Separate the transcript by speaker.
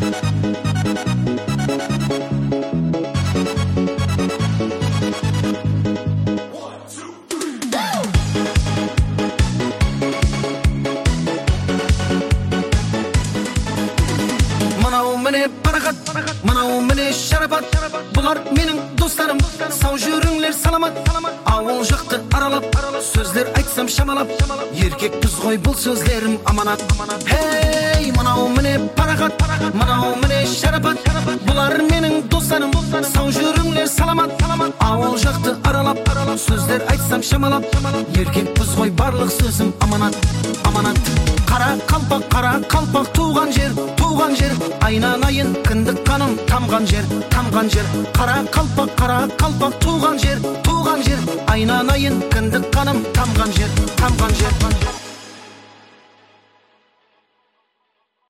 Speaker 1: Мынау міне шарапат, бұлар менің достарым. Сау жүріңлер саламат, ауыл жақты аралап, сөздер айтсам шамалап, еркекпіз ғой бұл сөздерім аманат. Хей, мынау міне парақат, мынау міне шарапат, бұлар менің достарым. Сау жүріңлер саламат, ауыл жақты аралап, сөздер айтсам шамалап, еркекпіз ғой барлық сөзім аманат. Қара қалпақ туған жер, айналайын кіндік қаным тамған жер. Қара қалпақ туған жер, айналайын кіндік қаным тамған жер.